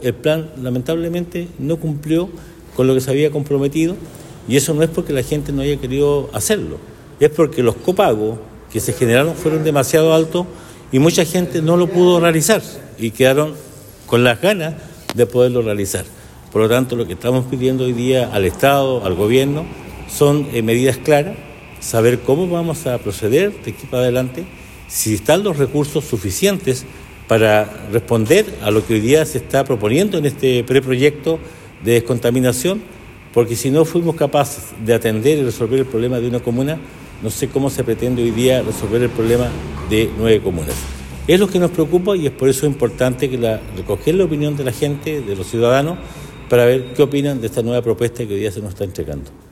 El plan lamentablemente no cumplió con lo que se había comprometido y eso no es porque la gente no haya querido hacerlo, es porque los copagos que se generaron fueron demasiado altos y mucha gente no lo pudo realizar y quedaron con las ganas de poderlo realizar. Por lo tanto, lo que estamos pidiendo hoy día al Estado, al gobierno, son medidas claras, saber cómo vamos a proceder de aquí para adelante, si están los recursos suficientes para responder a lo que hoy día se está proponiendo en este preproyecto de descontaminación, porque si no fuimos capaces de atender y resolver el problema de una comuna, no sé cómo se pretende hoy día resolver el problema de 9 comunas. Es lo que nos preocupa y es por eso importante que recoger la opinión de la gente, de los ciudadanos, para ver qué opinan de esta nueva propuesta que hoy día se nos está entregando.